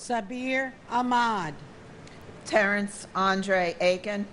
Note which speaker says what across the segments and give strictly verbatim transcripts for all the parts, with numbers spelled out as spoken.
Speaker 1: Sabir Ahmad,
Speaker 2: Terrence Andre Aiken,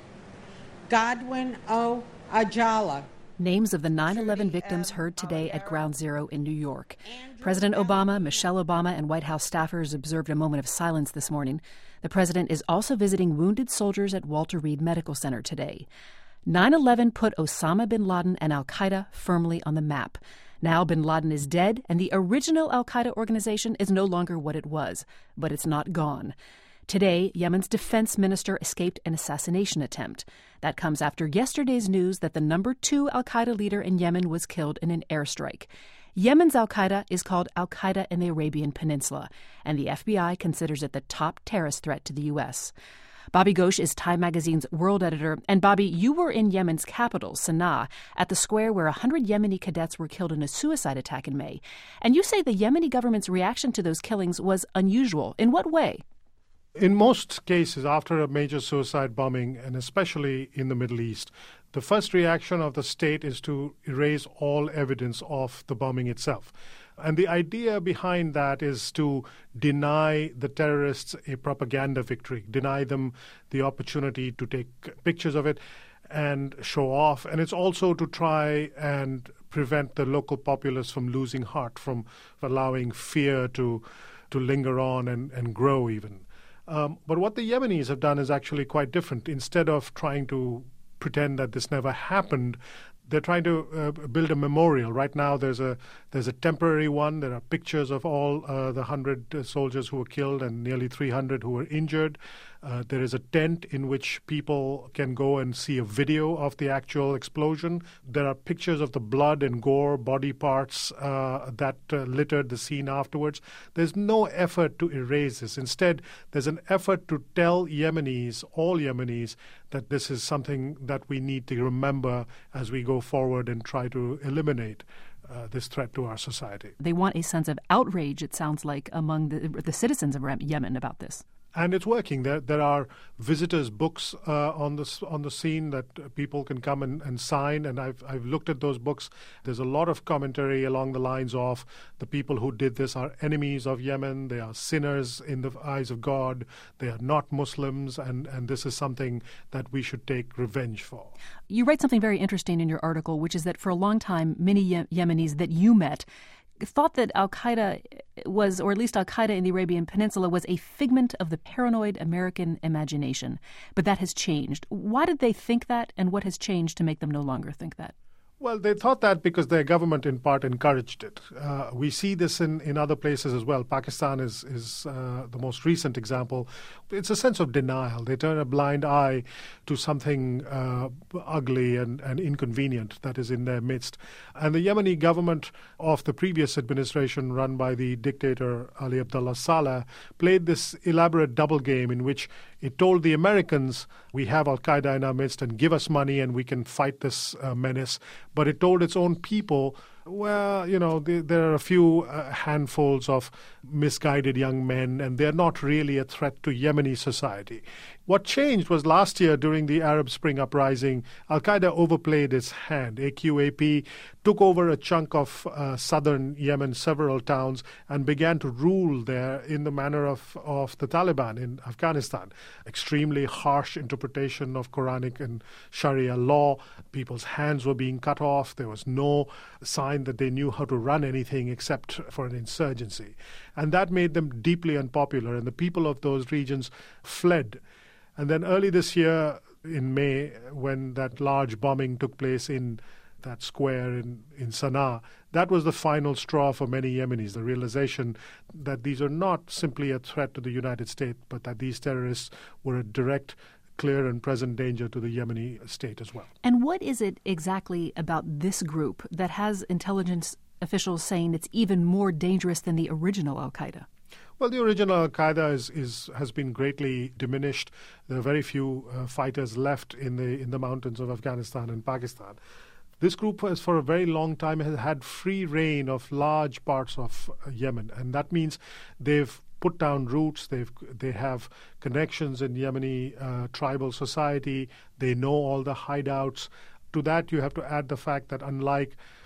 Speaker 1: Godwin O. Ajala.
Speaker 3: Names of the nine eleven victims heard today at Ground Zero in New York. President Obama, Michelle Obama, and White House staffers observed a moment of silence this morning. The president is also visiting wounded soldiers at Walter Reed Medical Center today. nine eleven put Osama bin Laden and al-Qaeda firmly on the map. Now bin Laden is dead, and the original al-Qaeda organization is no longer what it was, but it's not gone. Today, Yemen's defense minister escaped an assassination attempt. That comes after yesterday's news that the number two al-Qaeda leader in Yemen was killed in an airstrike. Yemen's al-Qaeda is called al-Qaeda in the Arabian Peninsula, and the F B I considers it the top terrorist threat to the U S. Bobby Ghosh is Time magazine's world editor. And Bobby, you were in Yemen's capital, Sana'a, at the square where one hundred Yemeni cadets were killed in a suicide attack in May. And you say the Yemeni government's reaction to those killings was unusual. In what way?
Speaker 4: In most cases, after a major suicide bombing, and especially in the Middle East, the first reaction of the state is to erase all evidence of the bombing itself. And the idea behind that is to deny the terrorists a propaganda victory, deny them the opportunity to take pictures of it and show off. And it's also to try and prevent the local populace from losing heart, from allowing fear to, to linger on and, and grow even. Um, but what the Yemenis have done is actually quite different. Instead of trying to pretend that this never happened, they're trying to uh, build a memorial. Right now there's a there's a temporary one. There are pictures of all uh, the one hundred uh, soldiers who were killed and nearly three hundred who were injured. Uh, there is a tent in which people can go and see a video of the actual explosion. There are pictures of the blood and gore, body parts uh, that uh, littered the scene afterwards. There's no effort to erase this. Instead, there's an effort to tell Yemenis, all Yemenis, that this is something that we need to remember as we go forward and try to eliminate uh, this threat to our society.
Speaker 3: They want a sense of outrage, it sounds like, among the, the citizens of Yemen about this.
Speaker 4: And it's working. There there are visitors' books uh, on the on the scene that people can come and, and sign. And I've I've looked at those books. There's a lot of commentary along the lines of the people who did this are enemies of Yemen. They are sinners in the eyes of God. They are not Muslims, and, and this is something that we should take revenge for.
Speaker 3: You write something very interesting in your article, which is that for a long time, many Ye- Yemenis that you met thought that al-Qaeda was, or at least al-Qaeda in the Arabian Peninsula, was a figment of the paranoid American imagination. But that has changed. Why did they think that, and what has changed to make them no longer think that?
Speaker 4: Well, they thought that because their government, in part, encouraged it. Uh, we see this in, in other places as well. Pakistan is, is uh, the most recent example. It's a sense of denial. They turn a blind eye to something uh, ugly and, and inconvenient that is in their midst. And the Yemeni government of the previous administration, run by the dictator Ali Abdullah Saleh, played this elaborate double game in which it told the Americans, we have al-Qaeda in our midst and give us money and we can fight this uh, menace. But it told its own people, well, you know, the, there are a few uh, handfuls of misguided young men, and they're not really a threat to Yemeni society. What changed was last year during the Arab Spring uprising, al-Qaeda overplayed its hand. A Q A P took over a chunk of uh, southern Yemen, several towns, and began to rule there in the manner of, of the Taliban in Afghanistan. Extremely harsh interpretation of Quranic and Sharia law. People's hands were being cut off. There was no sign that they knew how to run anything except for an insurgency. And that made them deeply unpopular, and the people of those regions fled. And then early this year, in May, when that large bombing took place in that square in, in Sana'a, that was the final straw for many Yemenis, the realization that these are not simply a threat to the United States, but that these terrorists were a direct, clear and present danger to the Yemeni state as well.
Speaker 3: And what is it exactly about this group that has intelligence officials saying it's even more dangerous than the original al-Qaeda?
Speaker 4: Well, the original al-Qaeda is, is, has been greatly diminished. There are very few uh, fighters left in the in the mountains of Afghanistan and Pakistan. This group has, for a very long time, has had free reign of large parts of uh, Yemen, and that means they've put down roots. They've they have connections in Yemeni uh, tribal society. They know all the hideouts. To that, you have to add the fact that unlike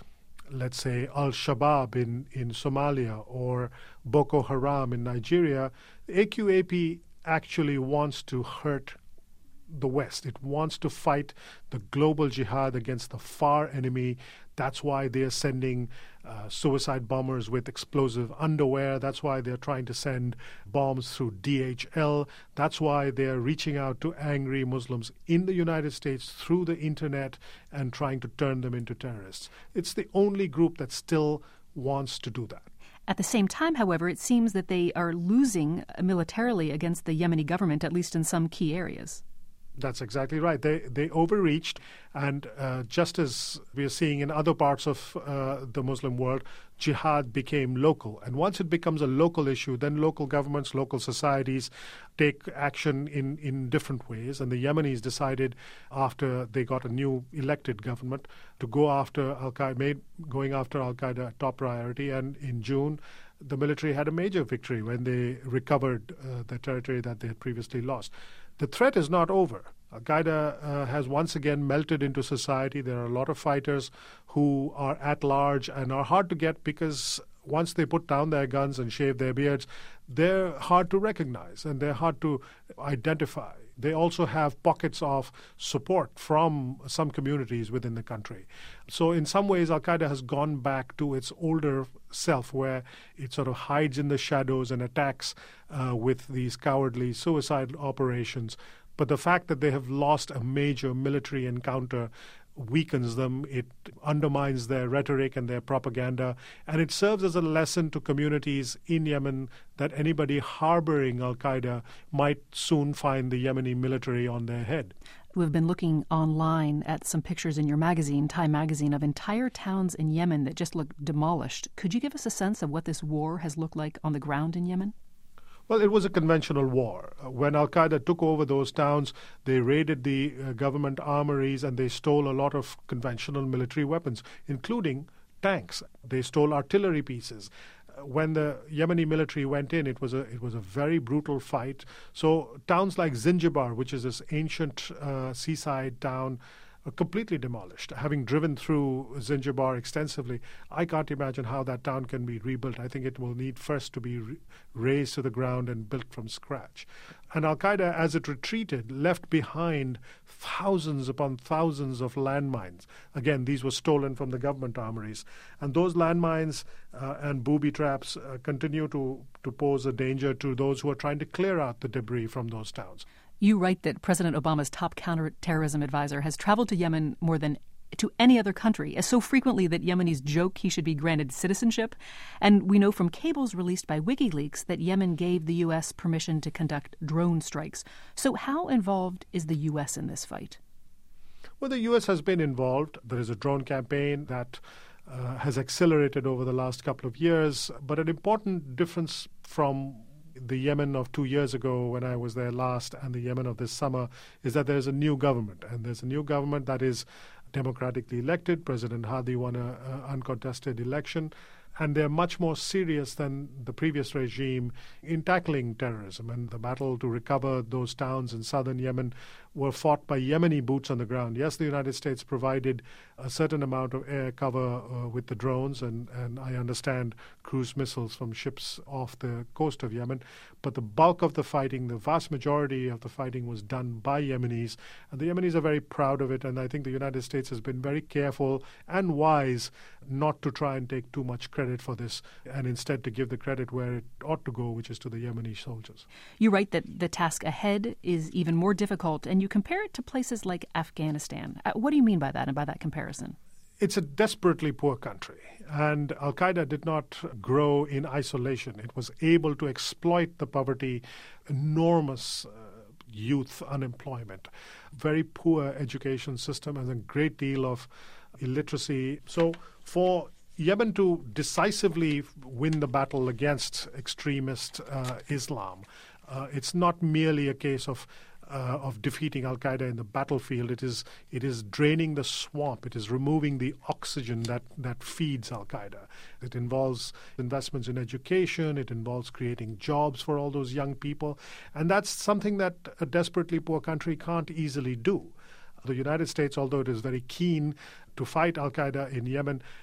Speaker 4: let's say, Al-Shabaab in, in Somalia or Boko Haram in Nigeria, A Q A P actually wants to hurt the West. It wants to fight the global jihad against the far enemy. That's why they are sending uh, suicide bombers with explosive underwear. That's why they're trying to send bombs through D H L. That's why they're reaching out to angry Muslims in the United States through the internet and trying to turn them into terrorists. It's the only group that still wants to do that.
Speaker 3: At the same time, however, it seems that they are losing militarily against the Yemeni government, at least in some key areas.
Speaker 4: That's exactly right. They they overreached, and uh, just as we are seeing in other parts of uh, the Muslim world, jihad became local. And once it becomes a local issue, then local governments, local societies take action in, in different ways. And the Yemenis decided, after they got a new elected government, to go after Al-Qaeda, made going after Al-Qaeda a top priority. And in June, the military had a major victory when they recovered uh, the territory that they had previously lost. The threat is not over. Al-Qaeda uh, has once again melted into society. There are a lot of fighters who are at large and are hard to get because once they put down their guns and shave their beards, they're hard to recognize and they're hard to identify. They also have pockets of support from some communities within the country. So in some ways, Al-Qaeda has gone back to its older self, where it sort of hides in the shadows and attacks uh, with these cowardly suicide operations. But the fact that they have lost a major military encounter weakens them, it undermines their rhetoric and their propaganda, and it serves as a lesson to communities in Yemen that anybody harboring Al-Qaeda might soon find the Yemeni military on their head.
Speaker 3: We've been looking online at some pictures in your magazine, Time Magazine, of entire towns in Yemen that just look demolished. Could you give us a sense of what this war has looked like on the ground in Yemen?
Speaker 4: Well, it was a conventional war. When Al-Qaeda took over those towns, they raided the uh, government armories and they stole a lot of conventional military weapons, including tanks. They stole artillery pieces. When the Yemeni military went in, it was a it was a very brutal fight. So towns like Zinjibar, which is this ancient uh, seaside town, are completely demolished. Having driven through Zinjibar extensively, I can't imagine how that town can be rebuilt. I think it will need first to be re- razed to the ground and built from scratch. And Al-Qaeda, as it retreated, left behind thousands upon thousands of landmines. Again, these were stolen from the government armories. And those landmines uh, and booby traps uh, continue to, to pose a danger to those who are trying to clear out the debris from those towns.
Speaker 3: You write that President Obama's top counterterrorism advisor has traveled to Yemen more than to any other country, so frequently that Yemenis joke he should be granted citizenship. And we know from cables released by WikiLeaks that Yemen gave the U S permission to conduct drone strikes. So how involved is the U S in this fight?
Speaker 4: Well, the U S has been involved. There is a drone campaign that uh, has accelerated over the last couple of years. But an important difference from the Yemen of two years ago when I was there last and the Yemen of this summer is that there's a new government. And there's a new government that is democratically elected. President Hadi won an uncontested election. And they're much more serious than the previous regime in tackling terrorism. And the battle to recover those towns in southern Yemen were fought by Yemeni boots on the ground. Yes, the United States provided a certain amount of air cover uh, with the drones, and, and I understand cruise missiles from ships off the coast of Yemen. But the bulk of the fighting, the vast majority of the fighting was done by Yemenis. And the Yemenis are very proud of it. And I think the United States has been very careful and wise not to try and take too much credit for this, and instead to give the credit where it ought to go, which is to the Yemeni soldiers.
Speaker 3: You write that the task ahead is even more difficult, and you compare it to places like Afghanistan. What do you mean by that and by that comparison?
Speaker 4: It's a desperately poor country, and Al-Qaeda did not grow in isolation. It was able to exploit the poverty, enormous uh, youth unemployment, very poor education system, and a great deal of illiteracy. So for Yemen to decisively win the battle against extremist uh, Islam, uh, it's not merely a case of uh, of defeating Al-Qaeda in the battlefield. It is it is draining the swamp. It is removing the oxygen that, that feeds Al-Qaeda. It involves investments in education. It involves creating jobs for all those young people. And that's something that a desperately poor country can't easily do. The United States, although it is very keen to fight Al-Qaeda in Yemen,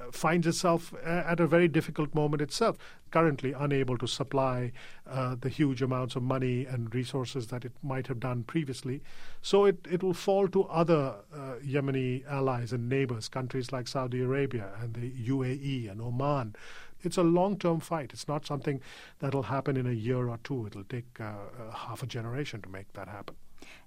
Speaker 4: finds itself at a very difficult moment itself, currently unable to supply uh, the huge amounts of money and resources that it might have done previously. So it, it will fall to other uh, Yemeni allies and neighbors, countries like Saudi Arabia and the U A E and Oman. It's a long-term fight. It's not something that will happen in a year or two. It'll take uh, uh, half a generation to make that happen.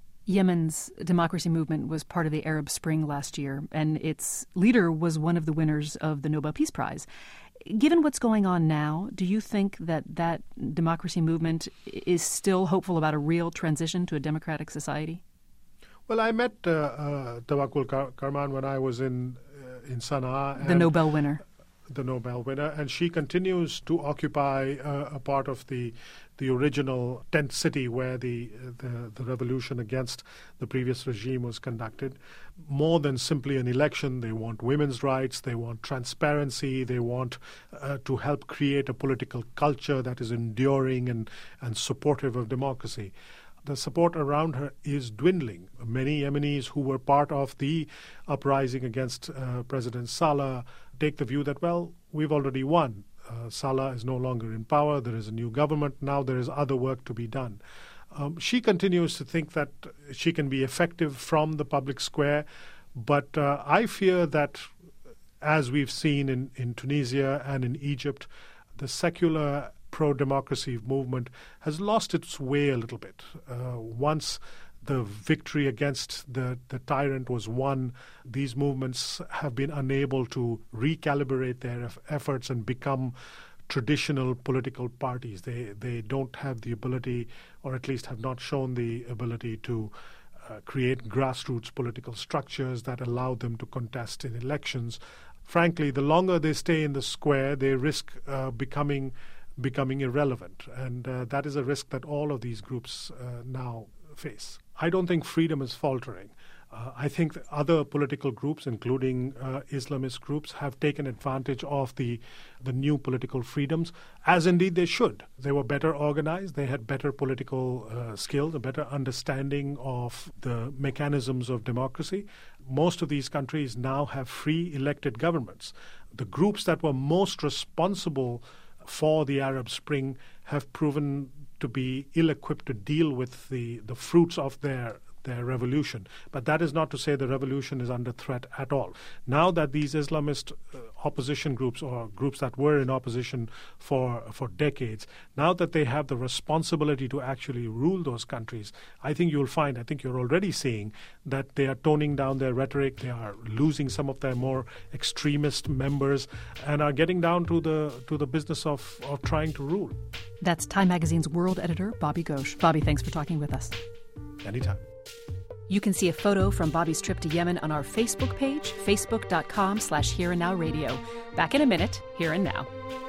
Speaker 3: Yemen's democracy movement was part of the Arab Spring last year, and its leader was one of the winners of the Nobel Peace Prize. Given what's going on now, do you think that that democracy movement is still hopeful about a real transition to a democratic society?
Speaker 4: Well, I met uh, uh, Tawakkul Kar- Karman when I was in uh, in Sana'a.
Speaker 3: The Nobel winner.
Speaker 4: The Nobel winner, and she continues to occupy uh, a part of the the original tent city where the, the the revolution against the previous regime was conducted. More than simply an election, they want women's rights, they want transparency, they want uh, to help create a political culture that is enduring and, and supportive of democracy. The support around her is dwindling. Many Yemenis who were part of the uprising against uh, President Saleh take the view that, well, we've already won. Uh, Saleh is no longer in power. There is a new government. Now there is other work to be done. Um, she continues to think that she can be effective from the public square. But uh, I fear that, as we've seen in, in Tunisia and in Egypt, the secular pro-democracy movement has lost its way a little bit. Uh, once the victory against the, the tyrant was won, these movements have been unable to recalibrate their eff- efforts and become traditional political parties. They they don't have the ability, or at least have not shown the ability to uh, create grassroots political structures that allow them to contest in elections. Frankly, the longer they stay in the square, they risk uh, becoming becoming irrelevant. And uh, that is a risk that all of these groups uh, now face. I don't think freedom is faltering. Uh, I think that other political groups, including uh, Islamist groups, have taken advantage of the the new political freedoms, as indeed they should. They were better organized, they had better political uh, skills, a better understanding of the mechanisms of democracy. Most of these countries now have free elected governments. The groups that were most responsible for the Arab Spring have proven to be ill-equipped to deal with the, the fruits of their their revolution. But that is not to say the revolution is under threat at all. Now that these Islamist uh, opposition groups, or groups that were in opposition for for decades, now that they have the responsibility to actually rule those countries, I think you'll find, I think you're already seeing, that they are toning down their rhetoric, they are losing some of their more extremist members, and are getting down to the to the business of, of trying to rule.
Speaker 3: That's Time Magazine's world editor, Bobby Ghosh. Bobby, thanks for talking with us.
Speaker 4: Anytime.
Speaker 3: You can see a photo from Bobby's trip to Yemen on our Facebook page, facebook.com slash Here and Now Radio. Back in a minute, Here and Now.